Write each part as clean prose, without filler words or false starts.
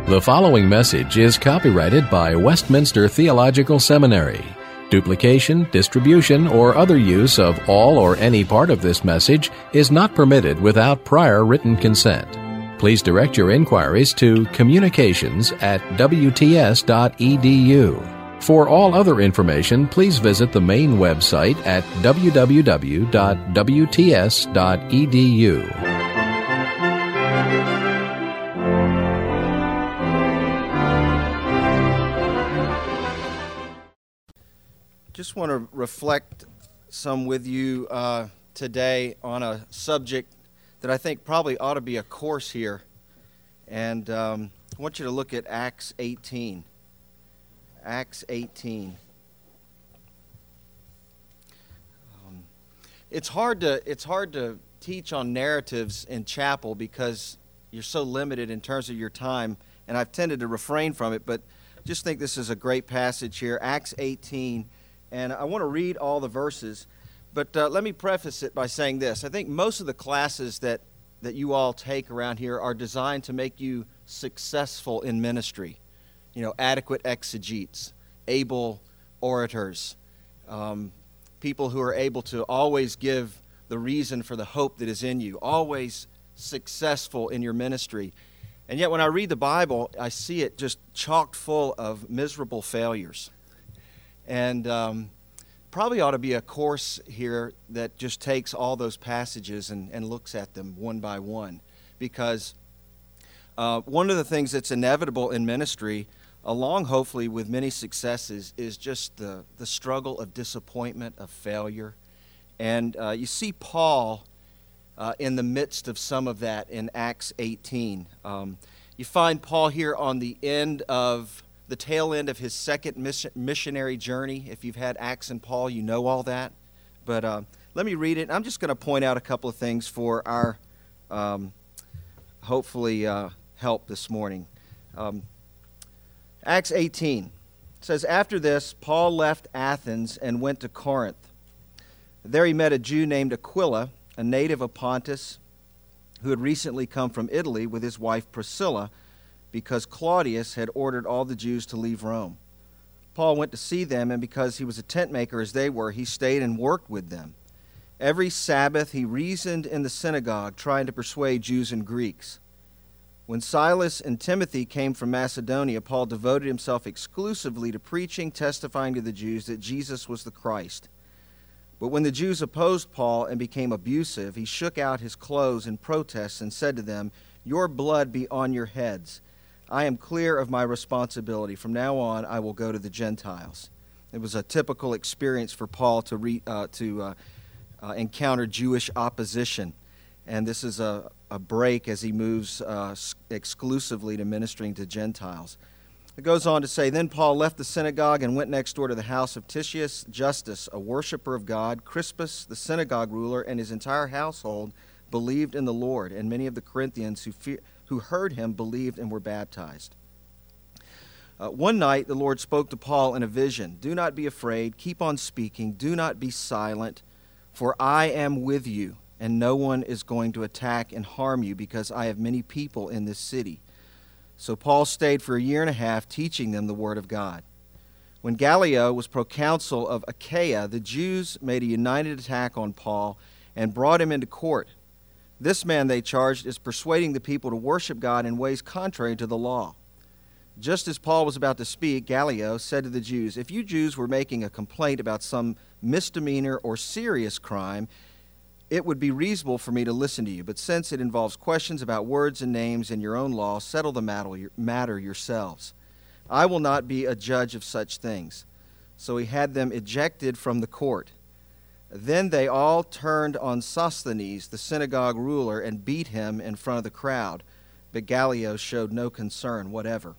The following message is copyrighted by Westminster Theological Seminary. Duplication, distribution, or other use of all or any part of this message is not permitted without prior written consent. Please direct your inquiries to communications@wts.edu. For all other information, please visit the main website at www.wts.edu. Just want to reflect some with you today on a subject that I think probably ought to be a course here. And I want you to look at Acts 18. Acts 18. It's hard to teach on narratives in chapel because you're so limited in terms of your time, and I've tended to refrain from it, but just think this is a great passage here, Acts 18. And I want to read all the verses, but let me preface it by saying this. I think most of the classes that you all take around here are designed to make you successful in ministry. You know, adequate exegetes, able orators, people who are able to always give the reason for the hope that is in you, always successful in your ministry. And yet when I read the Bible, I see it just chock full of miserable failures. And probably ought to be a course here that just takes all those passages and looks at them one by one. Because one of the things that's inevitable in ministry, along hopefully with many successes, is just the struggle of disappointment, of failure. And you see Paul in the midst of some of that in Acts 18. You find Paul here on the tail end of his second missionary journey. If you've had Acts and Paul, you know all that. But let me read it. I'm just going to point out a couple of things for our, hopefully, help this morning. Acts 18 says, "After this, Paul left Athens and went to Corinth. There he met a Jew named Aquila, a native of Pontus, who had recently come from Italy with his wife Priscilla, because Claudius had ordered all the Jews to leave Rome. Paul went to see them, and because he was a tent maker as they were, he stayed and worked with them. Every Sabbath he reasoned in the synagogue, trying to persuade Jews and Greeks. When Silas and Timothy came from Macedonia, Paul devoted himself exclusively to preaching, testifying to the Jews that Jesus was the Christ. But when the Jews opposed Paul and became abusive, he shook out his clothes in protest and said to them, 'Your blood be on your heads. I am clear of my responsibility. From now on, I will go to the Gentiles.'" It was a typical experience for Paul to encounter Jewish opposition. And this is a break as he moves exclusively to ministering to Gentiles. It goes on to say, "Then Paul left the synagogue and went next door to the house of Titius Justus, a worshiper of God. Crispus, the synagogue ruler, and his entire household believed in the Lord, and many of the Corinthians who heard him believed and were baptized. One night the Lord spoke to Paul in a vision. 'Do not be afraid, keep on speaking, do not be silent, for I am with you, and no one is going to attack and harm you, because I have many people in this city.' So Paul stayed for a year and a half, teaching them the word of God. When Gallio was proconsul of Achaia, the Jews made a united attack on Paul and brought him into court. 'This man,' they charged, 'is persuading the people to worship God in ways contrary to the law.' Just as Paul was about to speak, Gallio said to the Jews, 'If you Jews were making a complaint about some misdemeanor or serious crime, it would be reasonable for me to listen to you. But since it involves questions about words and names in your own law, settle the matter yourselves. I will not be a judge of such things.' So he had them ejected from the court. Then they all turned on Sosthenes, the synagogue ruler, and beat him in front of the crowd. But Gallio showed no concern whatever."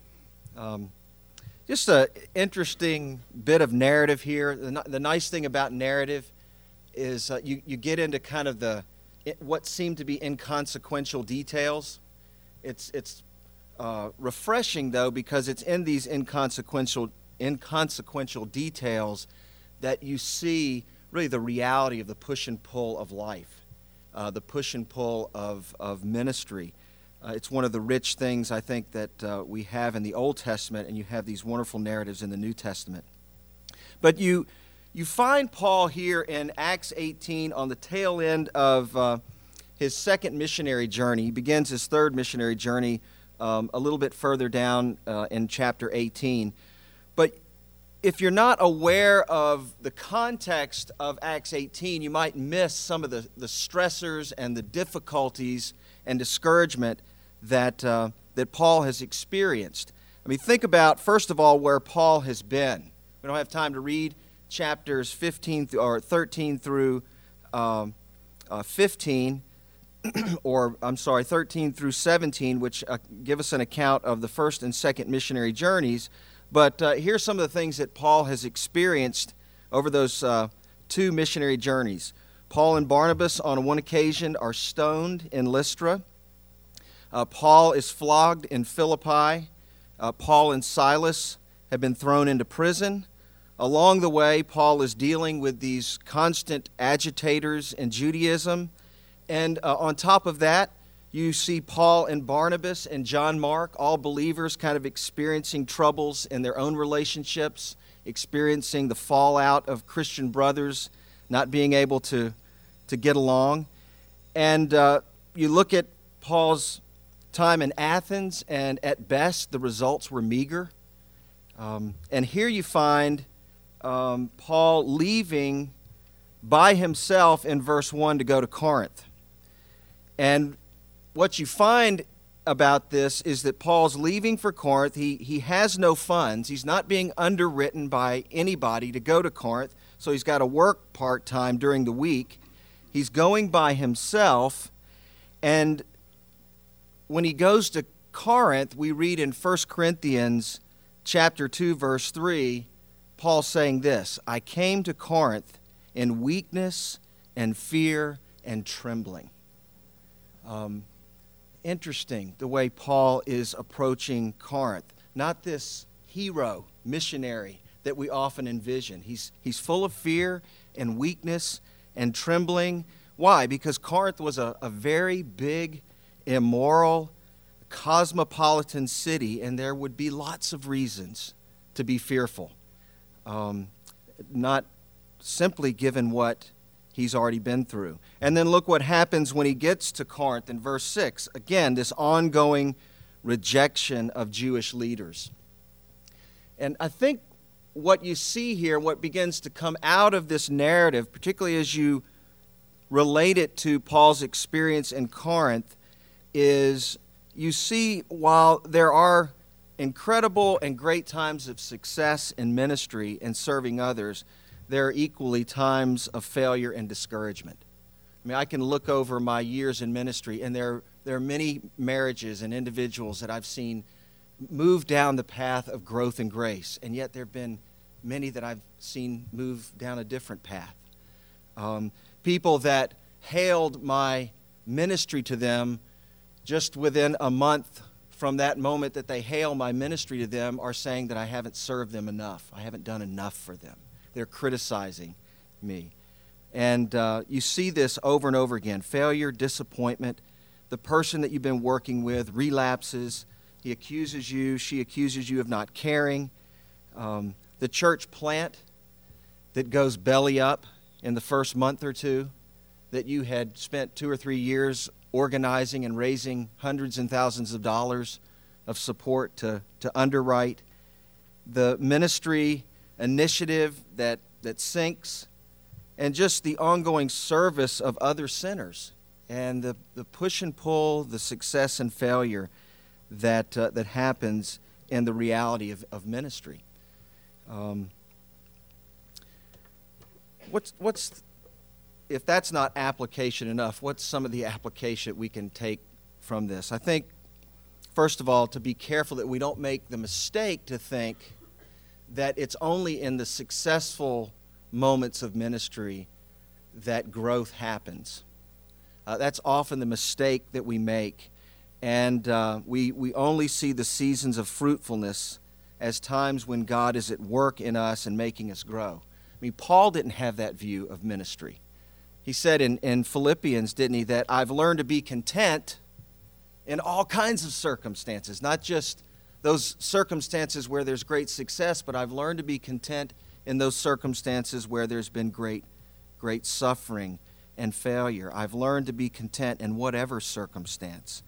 Just an interesting bit of narrative here. The nice thing about narrative is you get into kind of what seem to be inconsequential details. It's refreshing, though, because it's in these inconsequential details that you see really the reality of the push and pull of life, the push and pull of ministry. It's one of the rich things, I think, that we have in the Old Testament, and you have these wonderful narratives in the New Testament. But you find Paul here in Acts 18 on the tail end of his second missionary journey. He begins his third missionary journey a little bit further down in chapter 18. But if you're not aware of the context of Acts 18, you might miss some of the stressors and the difficulties and discouragement that Paul has experienced. I mean, think about, first of all, where Paul has been. We don't have time to read chapters 13 through 15, or I'm sorry, 13 through 17, which give us an account of the first and second missionary journeys. But here's some of the things that Paul has experienced over those two missionary journeys. Paul and Barnabas, on one occasion, are stoned in Lystra. Paul is flogged in Philippi. Paul and Silas have been thrown into prison. Along the way, Paul is dealing with these constant agitators in Judaism. And on top of that, you see Paul and Barnabas and John Mark, all believers, kind of experiencing troubles in their own relationships, experiencing the fallout of Christian brothers not being able to get along. And you look at Paul's time in Athens, and at best, the results were meager. And here you find Paul leaving by himself in verse 1 to go to Corinth. And what you find about this is that Paul's leaving for Corinth. He has no funds. He's not being underwritten by anybody to go to Corinth, so he's got to work part-time during the week. He's going by himself, and when he goes to Corinth, we read in 1 Corinthians chapter 2, verse 3, Paul saying this, "I came to Corinth in weakness and fear and trembling." Interesting the way Paul is approaching Corinth. Not this hero missionary that we often envision. He's full of fear and weakness and trembling. Why? Because Corinth was a very big, immoral, cosmopolitan city, and there would be lots of reasons to be fearful. Not simply given what he's already been through. And then look what happens when he gets to Corinth in verse 6. Again, this ongoing rejection of Jewish leaders. And I think what you see here, what begins to come out of this narrative, particularly as you relate it to Paul's experience in Corinth, is you see while there are incredible and great times of success in ministry and serving others, there are equally times of failure and discouragement. I mean, I can look over my years in ministry, and there are many marriages and individuals that I've seen move down the path of growth and grace, and yet there have been many that I've seen move down a different path. People that hailed my ministry to them just within a month from that moment that they hail my ministry to them are saying that I haven't served them enough. I haven't done enough for them. They're criticizing me. And you see this over and over again. Failure, disappointment. The person that you've been working with relapses. He accuses you, she accuses you of not caring. The church plant that goes belly up in the first month or two, that you had spent 2 or 3 years organizing and raising hundreds and thousands of dollars of support to underwrite. The ministry initiative that sinks, and just the ongoing service of other sinners, and the push and pull, the success and failure that happens in the reality of ministry. What's if that's not application enough, what's some of the application we can take from this? I think, first of all, to be careful that we don't make the mistake to think that it's only in the successful moments of ministry that growth happens. That's often the mistake that we make. And we only see the seasons of fruitfulness as times when God is at work in us and making us grow. I mean, Paul didn't have that view of ministry. He said in Philippians, didn't he, that I've learned to be content in all kinds of circumstances, not just those circumstances where there's great success, but I've learned to be content in those circumstances where there's been great suffering and failure. I've learned to be content in whatever circumstance.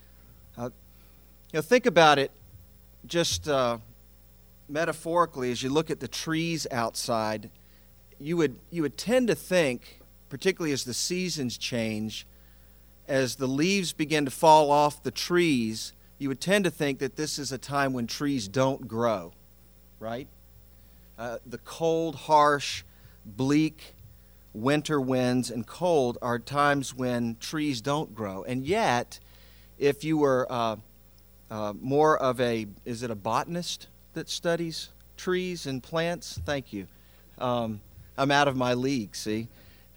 Think about it just metaphorically as you look at the trees outside. You would tend to think, particularly as the seasons change, as the leaves begin to fall off the trees, you would tend to think that this is a time when trees don't grow, right? The cold, harsh, bleak winter winds and cold are times when trees don't grow. And yet, if you were more of is it a botanist that studies trees and plants? Thank you. I'm out of my league, see?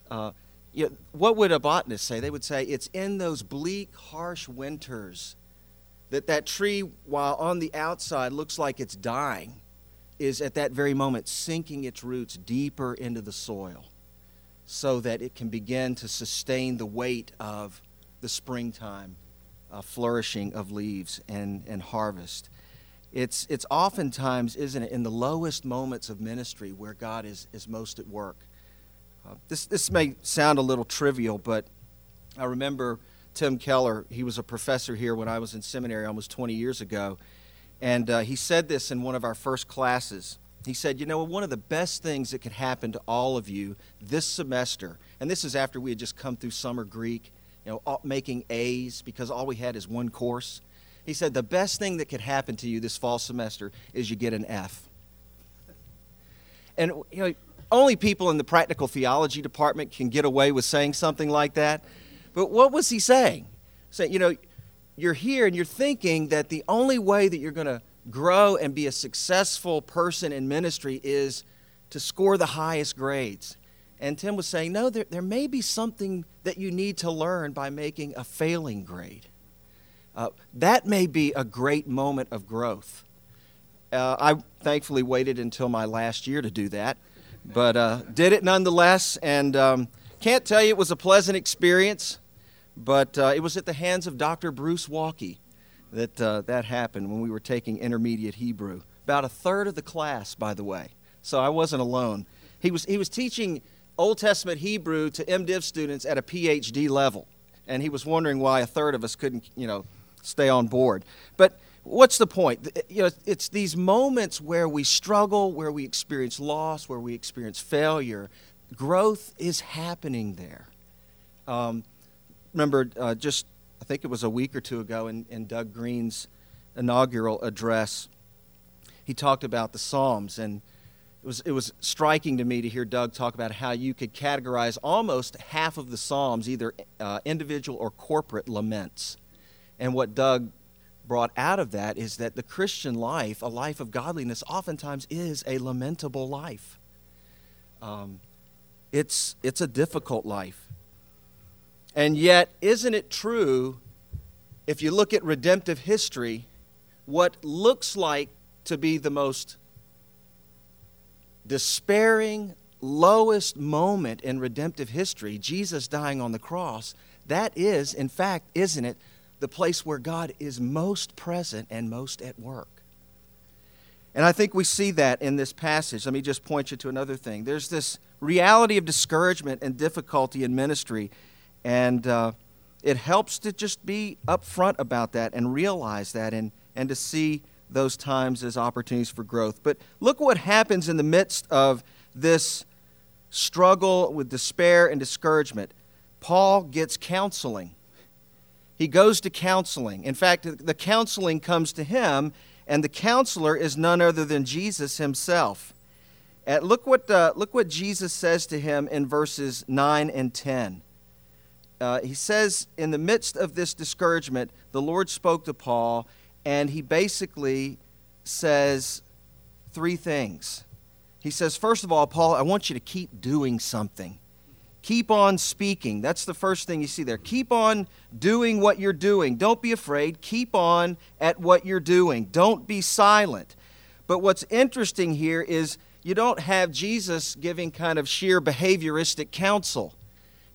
What would a botanist say? They would say it's in those bleak, harsh winters that tree, while on the outside looks like it's dying, is at that very moment sinking its roots deeper into the soil so that it can begin to sustain the weight of the springtime flourishing of leaves and harvest. It's oftentimes, isn't it, in the lowest moments of ministry where God is most at work. This may sound a little trivial, but I remember Tim Keller. He was a professor here when I was in seminary almost 20 years ago, and he said this in one of our first classes. He said, one of the best things that could happen to all of you this semester, and this is after we had just come through summer Greek, making A's because all we had is one course. He said, the best thing that could happen to you this fall semester is you get an F. And, only people in the practical theology department can get away with saying something like that. But what was he saying? Saying, you're here and you're thinking that the only way that you're going to grow and be a successful person in ministry is to score the highest grades. And Tim was saying, no, there may be something that you need to learn by making a failing grade. That may be a great moment of growth. I thankfully waited until my last year to do that, but did it nonetheless, and can't tell you it was a pleasant experience, but it was at the hands of Dr. Bruce Walke that happened when we were taking intermediate Hebrew. About a third of the class, by the way, so I wasn't alone. He was teaching Old Testament Hebrew to MDiv students at a PhD level, and he was wondering why a third of us couldn't, stay on board. But what's the point? It's these moments where we struggle, where we experience loss, where we experience failure. Growth is happening there. Remember, I think it was a week or two ago in Doug Green's inaugural address, he talked about the Psalms, and it was striking to me to hear Doug talk about how you could categorize almost half of the Psalms, either individual or corporate laments. And what Doug brought out of that is that the Christian life, a life of godliness, oftentimes is a lamentable life. It's a difficult life. And yet, isn't it true, if you look at redemptive history, what looks like to be the most despairing, lowest moment in redemptive history, Jesus dying on the cross, that is, in fact, isn't it, the place where God is most present and most at work. And I think we see that in this passage. Let me just point you to another thing. There's this reality of discouragement and difficulty in ministry, and it helps to just be upfront about that and realize that and to see those times as opportunities for growth. But look what happens in the midst of this struggle with despair and discouragement. Paul gets counseling. He goes to counseling. In fact, the counseling comes to him, and the counselor is none other than Jesus himself. Look what Jesus says to him in verses 9 and 10. He says, in the midst of this discouragement, the Lord spoke to Paul, and he basically says three things. He says, first of all, Paul, I want you to keep doing something. Keep on speaking. That's the first thing you see there. Keep on doing what you're doing. Don't be afraid. Keep on at what you're doing. Don't be silent. But what's interesting here is you don't have Jesus giving kind of sheer behavioristic counsel.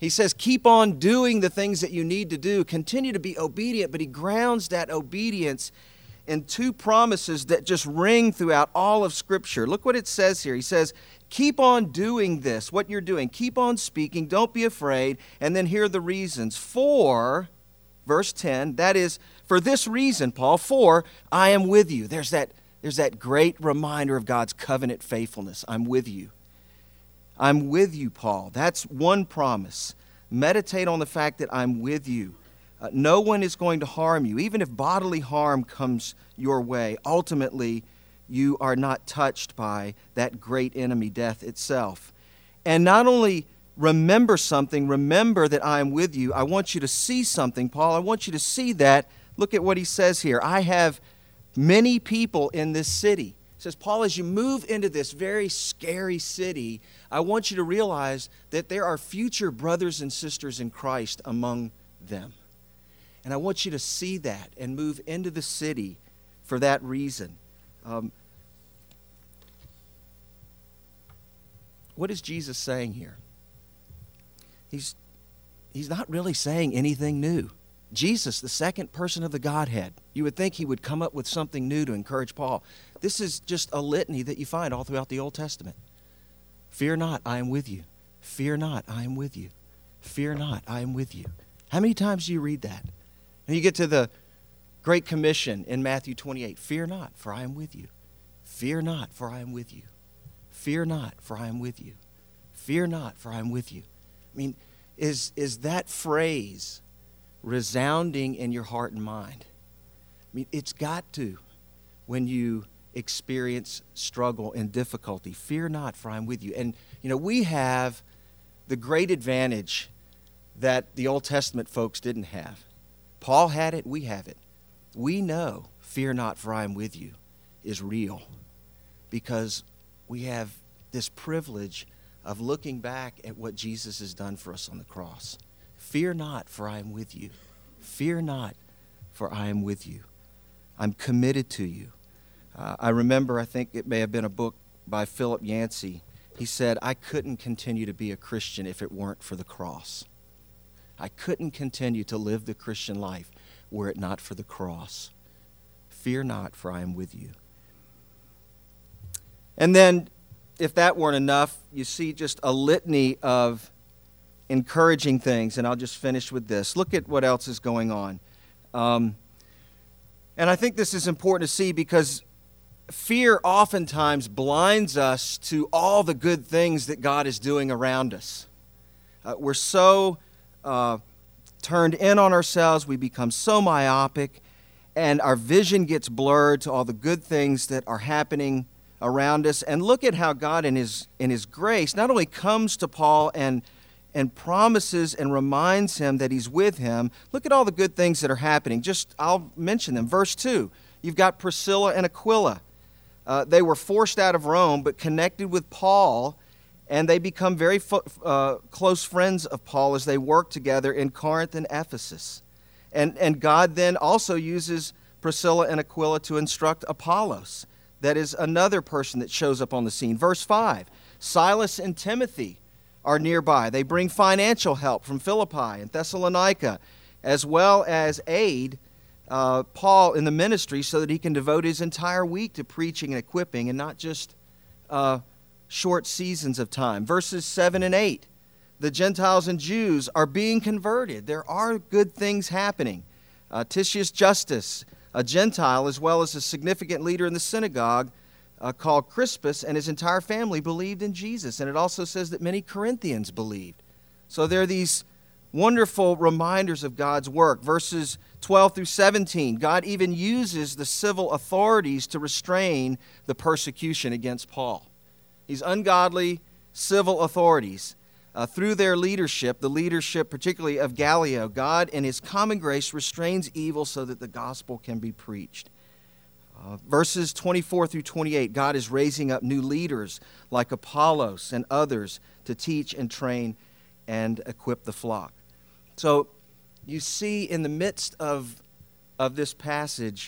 He says, keep on doing the things that you need to do. Continue to be obedient, but he grounds that obedience in two promises that just ring throughout all of Scripture. Look what it says here. He says, keep on doing this, what you're doing. Keep on speaking. Don't be afraid. And then here are the reasons. For, verse 10, that is, for this reason, Paul, for I am with you. There's that great reminder of God's covenant faithfulness. I'm with you. I'm with you, Paul. That's one promise. Meditate on the fact that I'm with you. No one is going to harm you. Even if bodily harm comes your way, ultimately, you are not touched by that great enemy, death itself. And not only remember something, remember that I am with you. I want you to see something, Paul. I want you to see that. Look at what he says here. I have many people in this city. He says, Paul, as you move into this very scary city, I want you to realize that there are future brothers and sisters in Christ among them. And I want you to see that and move into the city for that reason. What is Jesus saying here? He's not really saying anything new. Jesus, the second person of the Godhead, you would think he would come up with something new to encourage Paul. This is just a litany that you find all throughout the Old Testament. Fear not, I am with you. Fear not, I am with you. Fear not, I am with you. How many times do you read that? And you get to the Great Commission in Matthew 28. Fear not, for I am with you. Fear not, for I am with you. Fear not, for I am with you. Fear not, for I am with you. I mean, is that phrase resounding in your heart and mind? I mean, it's got to when you experience struggle and difficulty. Fear not, for I am with you. And, we have the great advantage that the Old Testament folks didn't have. Paul had it, we have it. We know, fear not, for I am with you, is real because we have this privilege of looking back at what Jesus has done for us on the cross. Fear not, for I am with you. Fear not, for I am with you. I'm committed to you. I remember, I think it may have been a book by Philip Yancey. He said, I couldn't continue to be a Christian if it weren't for the cross. I couldn't continue to live the Christian life were it not for the cross. Fear not, for I am with you. And then, if that weren't enough, you see just a litany of encouraging things, and I'll just finish with this. Look at what else is going on. And I think this is important to see because fear oftentimes blinds us to all the good things that God is doing around us. We're so turned in on ourselves, we become so myopic, and our vision gets blurred to all the good things that are happening around us. And look at how God in His grace not only comes to Paul and promises and reminds him that he's with him. Look at all the good things that are happening. I'll mention them. Verse 2, you've got Priscilla and Aquila. They were forced out of Rome, but connected with Paul, and they become very close friends of Paul as they work together in Corinth and Ephesus. And God then also uses Priscilla and Aquila to instruct Apollos. That is another person that shows up on the scene. Verse 5, Silas and Timothy are nearby. They bring financial help from Philippi and Thessalonica, as well as aid Paul in the ministry so that he can devote his entire week to preaching and equipping and not just short seasons of time. Verses 7 and 8, the Gentiles and Jews are being converted. There are good things happening. Titius Justus, a Gentile, as well as a significant leader in the synagogue, called Crispus, and his entire family believed in Jesus. And it also says that many Corinthians believed. So there are these wonderful reminders of God's work. Verses 12 through 17, God even uses the civil authorities to restrain the persecution against Paul. These ungodly civil authorities, through their leadership, the leadership particularly of Gallio, God in His common grace restrains evil so that the gospel can be preached. Verses 24 through 28, God is raising up new leaders like Apollos and others to teach and train and equip the flock. So you see in the midst of this passage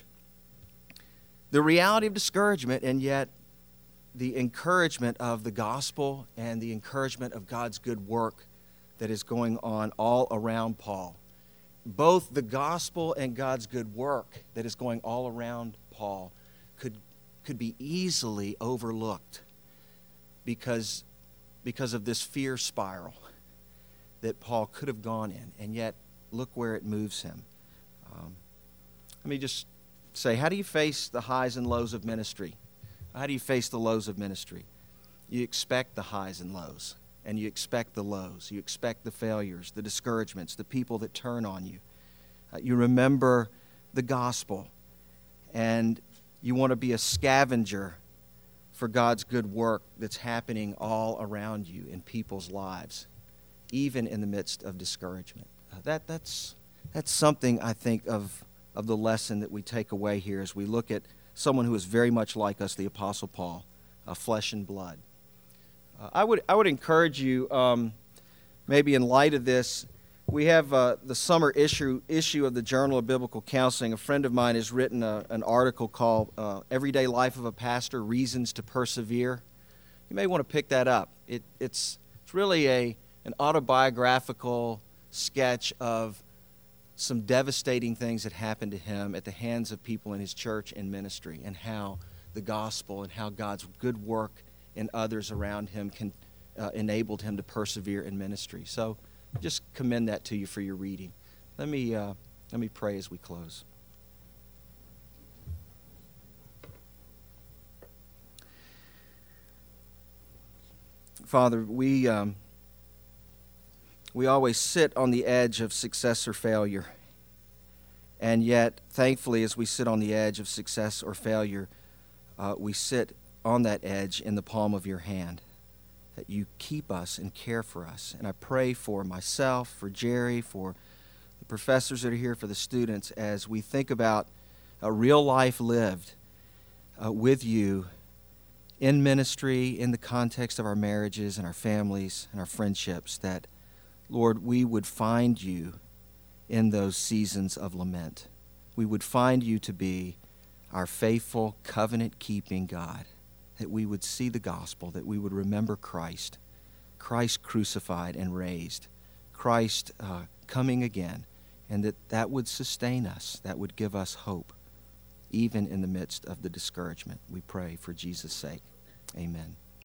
the reality of discouragement and yet the encouragement of the gospel and the encouragement of God's good work that is going on all around Paul. Both the gospel and God's good work that is going all around Paul could be easily overlooked because of this fear spiral that Paul could have gone in, and yet look where it moves him. Let me just say, how do you face the highs and lows of ministry? How do you face the lows of ministry? You expect the highs and lows, and you expect the lows. You expect the failures, the discouragements, the people that turn on you. You remember the gospel, and you want to be a scavenger for God's good work that's happening all around you in people's lives, even in the midst of discouragement. That's something, I think, of the lesson that we take away here as we look at someone who is very much like us, the Apostle Paul, flesh and blood. I would encourage you, maybe in light of this, we have the summer issue of the Journal of Biblical Counseling. A friend of mine has written an article called Everyday Life of a Pastor, Reasons to Persevere. You may want to pick that up. It's really an autobiographical sketch of some devastating things that happened to him at the hands of people in his church and ministry, and how the gospel and how God's good work in others around him enabled him to persevere in ministry. So just commend that to you for your reading. Let me pray as we close. Father, we always sit on the edge of success or failure. And yet, thankfully, as we sit on the edge of success or failure, we sit on that edge in the palm of your hand, that you keep us and care for us. And I pray for myself, for Jerry, for the professors that are here, for the students, as we think about a real life lived with you in ministry, in the context of our marriages and our families and our friendships, that, Lord, we would find you in those seasons of lament. We would find you to be our faithful, covenant-keeping God, that we would see the gospel, that we would remember Christ crucified and raised, Christ coming again, and that would sustain us, that would give us hope, even in the midst of the discouragement. We pray for Jesus' sake. Amen.